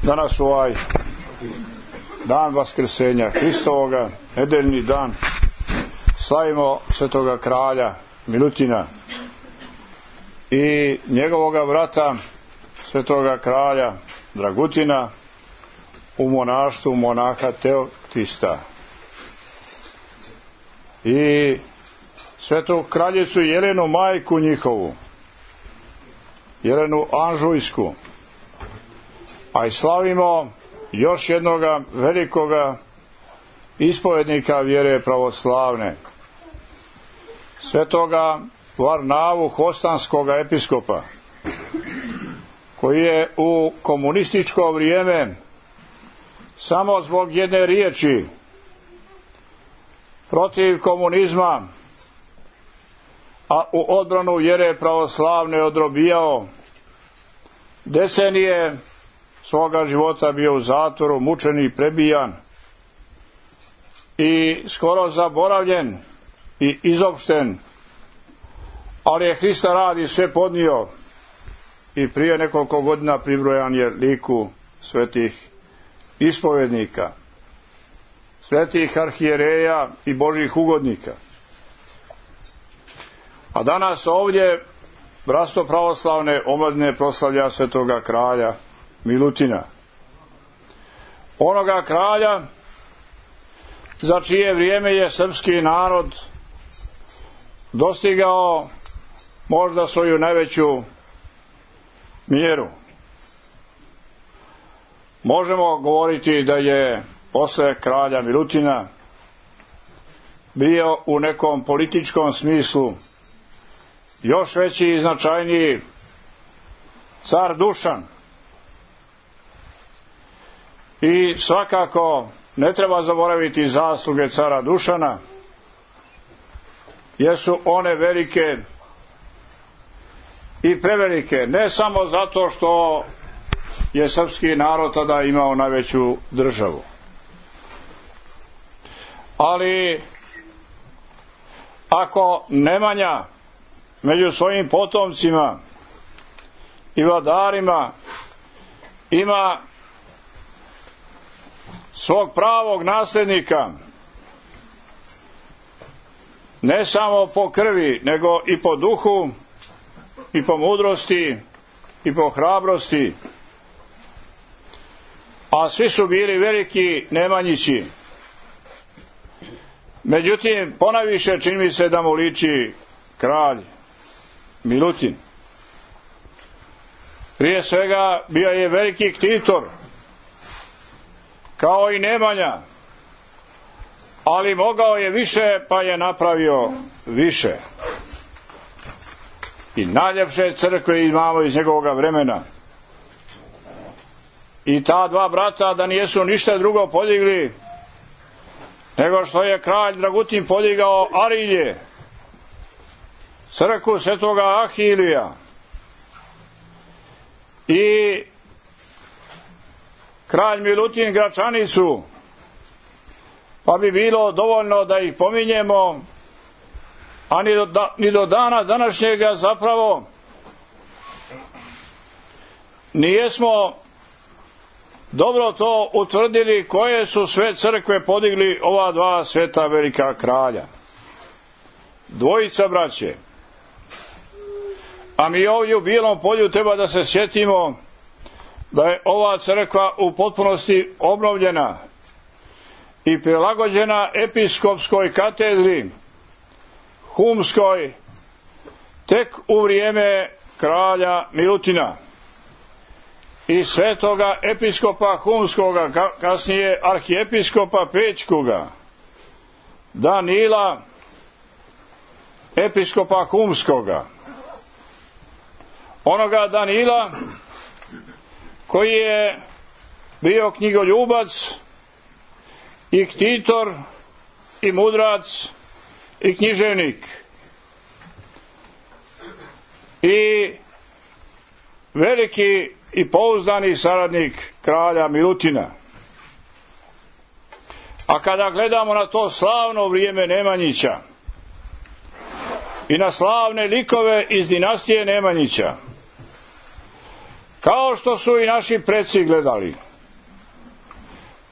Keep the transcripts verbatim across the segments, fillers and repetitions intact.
danas ovaj dan Vaskrsenja Hristovoga, nedeljni dan, slavimo svetoga kralja Milutina i njegovoga brata svetoga kralja Dragutina u monaštvu monaha Teotista i svetu kraljicu Jelenu, majku njihovu, Jelenu Anžujsku, a i slavimo još jednoga velikoga ispovednika vjere pravoslavne, svetoga Varnavu Hostanskoga episkopa, koji je u komunističko vrijeme samo zbog jedne riječi protiv komunizma, a u odbranu vjere pravoslavne odrobijao decenije svoga života, bio u zatvoru, mučen i prebijan i skoro zaboravljen i izopšten, ali je Hrista radi sve podnio i prije nekoliko godina pribrojan je liku svetih ispovednika, svetih arhijereja i božjih ugodnika. A danas ovdje bratstvo pravoslavne omladine proslavlja svetoga kralja Milutina, onoga kralja za čije vrijeme je srpski narod dostigao možda svoju najveću mjeru. Možemo govoriti da je posle kralja Milutina bio u nekom političkom smislu još veći i značajniji car Dušan. I svakako ne treba zaboraviti zasluge cara Dušana, jer su one velike i prevelike, ne samo zato što je srpski narod tada imao najveću državu, ali ako Nemanja među svojim potomcima i vladarima ima svog pravog nasljednika, ne samo po krvi, nego i po duhu, i po mudrosti, i po hrabrosti, a svi su bili veliki Nemanjići. Međutim, ponajviše čini mi se da mu liči kralj Milutin. Prije svega bio je veliki ktitor, kao i Nemanja, ali mogao je više, pa je napravio više. I najljepše crkve imamo iz njegovoga vremena. I ta dva brata da nijesu ništa drugo podigli nego što je kralj Dragutin podigao Arilje, crkvu svetoga Ahilija, i kralj Milutin Gračanicu, pa bi bilo dovoljno da ih pominjemo, a ni do, da, ni do dana današnjega zapravo nijesmo dobro to utvrdili koje su sve crkve podigli ova dva sveta velika kralja, dvojica braće. A mi ovdje u Bijelom polju treba da se sjetimo da je ova crkva u potpunosti obnovljena i prilagođena episkopskoj katedri Humskoj tek u vrijeme kralja Milutina i svetoga episkopa Humskoga, kasnije arhijepiskopa Pečkoga, Danila, episkopa Humskoga. Onoga Danila koji je bio knjigoljubac i ktitor i mudrac i književnik i veliki i pouzdani saradnik kralja Milutina. A kada gledamo na to slavno vrijeme Nemanjića i na slavne likove iz dinastije Nemanjića, kao što su i naši preci gledali,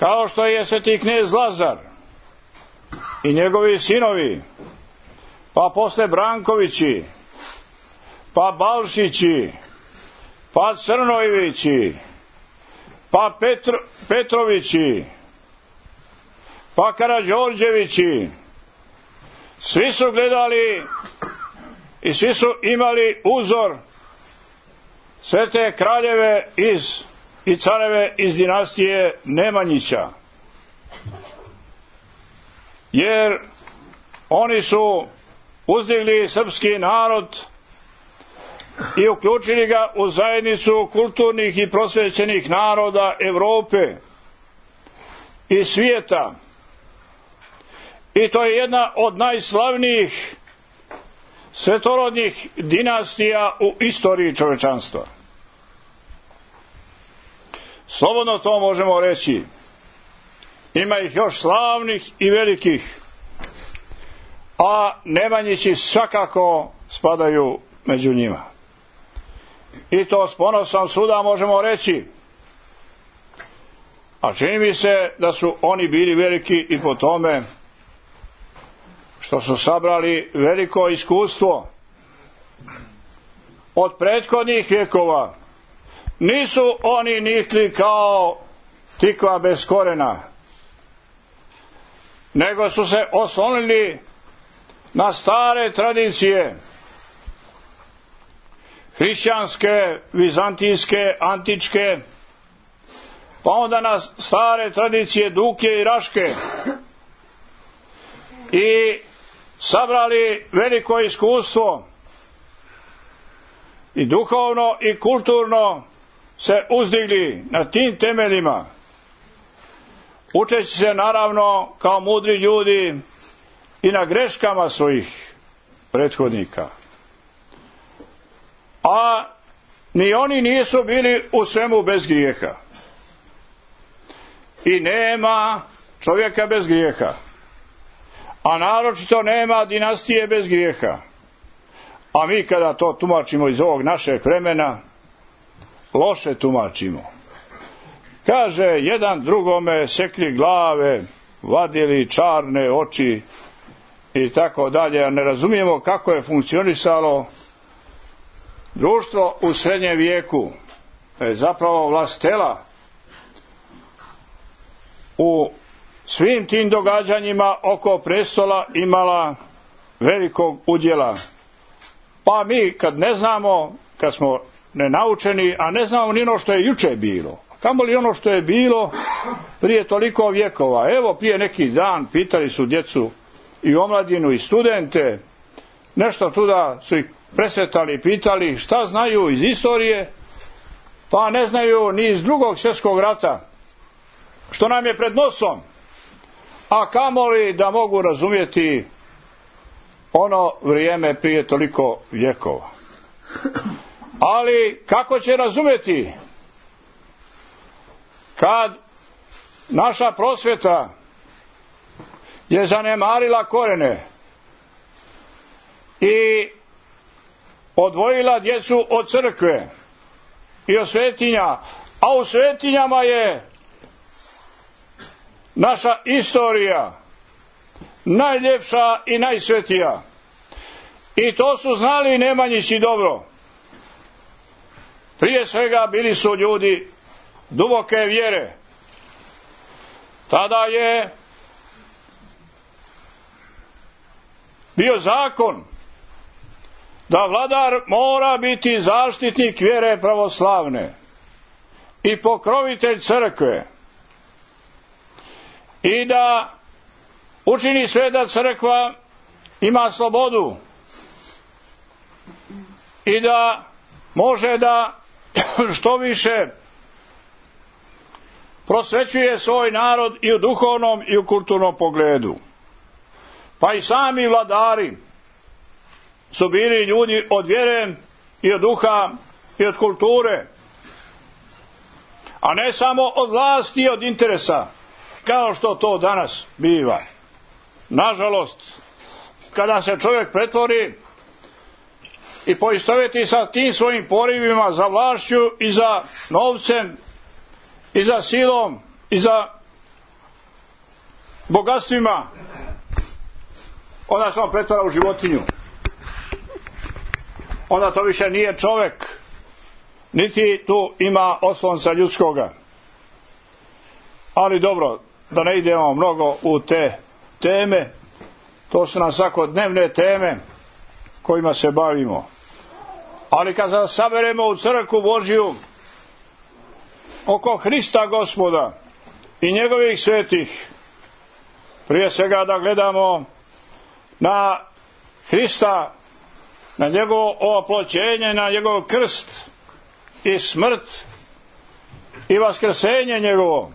kao što je sveti knez Lazar i njegovi sinovi, pa posle Brankovići, pa Balšići, pa Crnojevići, pa Petro, Petrovići, pa Karađorđevići, svi su gledali i svi su imali uzor sve te kraljeve iz, i careve iz dinastije Nemanjića. Jer oni su uzdigli srpski narod i uključili ga u zajednicu kulturnih i prosvećenih naroda Evrope i svijeta. I to je jedna od najslavnijih svetorodnih dinastija u istoriji čovečanstva. Slobodno to možemo reći. Ima ih još slavnih i velikih, a Nemanjići svakako spadaju među njima. I to s ponosom svuda možemo reći. A čini mi se da su oni bili veliki i po tome što su sabrali veliko iskustvo od prethodnih vjekova. Nisu oni nikli kao tikva bez korena, nego su se oslonili na stare tradicije, hrišćanske, vizantijske, antičke, pa onda na stare tradicije Duklje i Raške, i sabrali veliko iskustvo i duhovno i kulturno se uzdigli na tim temeljima, učeći se naravno kao mudri ljudi i na greškama svojih prethodnika. A ni oni nisu bili u svemu bez grijeha. I nema čovjeka bez grijeha. A naročito nema dinastije bez grijeha. A mi kada to tumačimo iz ovog našeg vremena, loše tumačimo. Kaže, jedan drugome sekli glave, vadili čarne oči i tako dalje, a ne razumijemo kako je funkcionisalo društvo u srednjem vijeku. Je zapravo vlast tela u svim tim događanjima oko prestola imala velikog udjela. Pa mi kad ne znamo, kad smo nenaučeni, a ne znamo ni ono što je juče bilo, kamoli ono što je bilo prije toliko vjekova. Evo, prije neki dan pitali su djecu i omladinu i studente, nešto tuda su ih presretali i pitali šta znaju iz istorije, pa ne znaju ni iz Drugog svjetskog rata, što nam je pred nosom, a kamoli da mogu razumjeti ono vrijeme prije toliko vjekova. Ali kako će razumjeti kad naša prosvjeta je zanemarila korene i odvojila djecu od crkve i od svetinja, a u svetinjama je naša istorija najljepša i najsvetija. I to su znali Nemanjići dobro. Prije svega bili su ljudi duboke vjere. Tada je bio zakon da vladar mora biti zaštitnik vjere pravoslavne i pokrovitelj crkve i da učini sve da crkva ima slobodu i da može da što više prosvećuje svoj narod i u duhovnom i u kulturnom pogledu. Pa i sami vladari su bili ljudi od vjere i od duha i od kulture, a ne samo od vlasti i od interesa, kao što to danas biva. Nažalost, kada se čovjek pretvori i poistovjeti sa tim svojim porivima za vlašću i za novcem i za silom i za bogatstvima, onda se on pretvara u životinju. Onda to više nije čovjek, niti tu ima oslonca ljudskoga. Ali dobro, da ne idemo mnogo u te teme, to su nam svakodnevne teme kojima se bavimo. Ali kad se saberemo u crkvu Božju oko Hrista Gospoda i njegovih svetih, prije svega da gledamo na Hrista, na njegovo oploćenje, na njegov krst i smrt i vaskrsenje njegovo,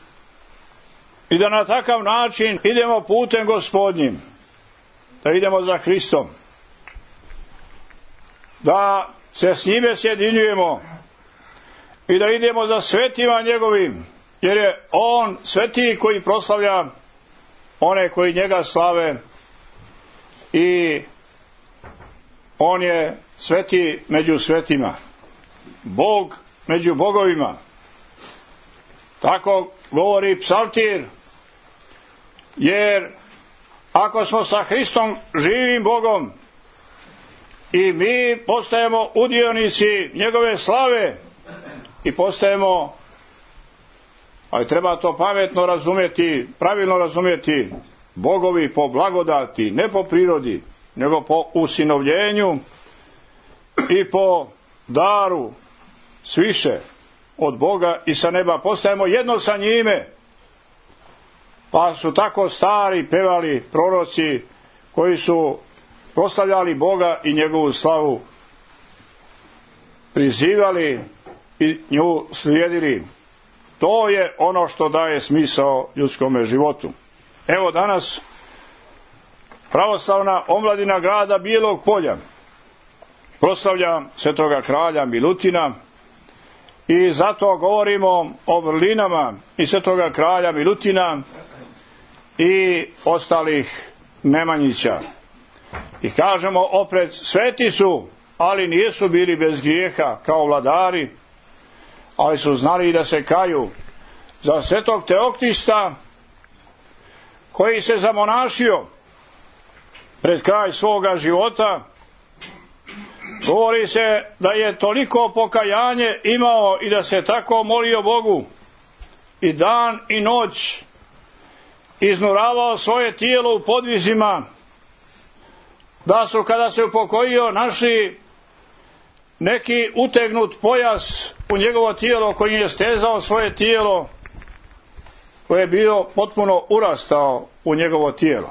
i da na takav način idemo putem Gospodnjim, da idemo za Hristom, da se s njime sjedinjujemo i da idemo za svetima njegovim, jer je on svetiji koji proslavlja one koji njega slave i on je sveti među svetima, Bog među bogovima. Tako govori psaltir, jer ako smo sa Hristom živim Bogom i mi postajemo udionici njegove slave i postajemo, ali treba to pametno razumjeti, pravilno razumjeti, bogovi po blagodati, ne po prirodi, nego po usinovljenju i po daru sviše od Boga i sa neba. Postajemo jedno sa njime. Pa su tako stari pevali proroci koji su proslavljali Boga i njegovu slavu, prizivali i nju slijedili. To je ono što daje smisao ljudskome životu. Evo danas pravoslavna omladina grada Bijelog Polja proslavlja svetoga kralja Milutina i zato govorimo o vrlinama i svetoga kralja Milutina i ostalih Nemanjića. I kažemo opred, sveti su, ali nisu bili bez grijeha kao vladari, ali su znali da se kaju. Za svetog Teoktista, koji se zamonašio pred kraj svoga života, govori se da je toliko pokajanje imao i da se tako molio Bogu i dan i noć, iznuravao svoje tijelo u podvizima, da su kada se upokojio našli neki utegnut pojas u njegovo tijelo koji je stezao svoje tijelo, koje je bio potpuno urastao u njegovo tijelo.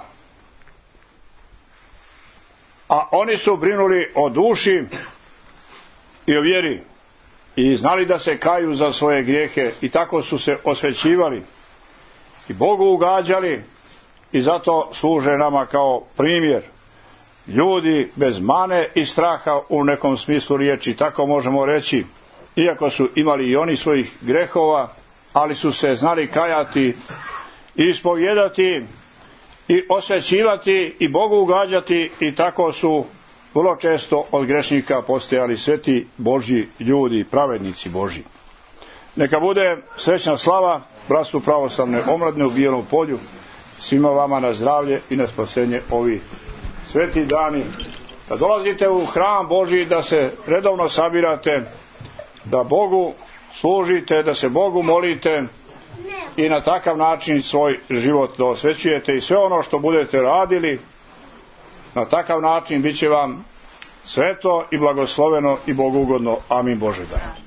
A oni su brinuli o duši i o vjeri i znali da se kaju za svoje grijehe i tako su se osvećivali i Bogu ugađali i zato služe nama kao primjer. Ljudi bez mane i straha u nekom smislu riječi, tako možemo reći, iako su imali i oni svojih grehova, ali su se znali kajati i ispovjedati i osvećivati i Bogu ugađati i tako su vrlo često od grešnika postajali sveti Božji ljudi, pravednici Božji. Neka bude srećna slava bratstvu pravoslavne omladine u Bijelom Polju, svima vama na zdravlje i na spasenje ovi sveti dani, da dolazite u hram Božji, da se redovno sabirate, da Bogu služite, da se Bogu molite i na takav način svoj život da osvećujete i sve ono što budete radili na takav način bit će vam sveto i blagosloveno i Bogu ugodno. Amin Bože daj.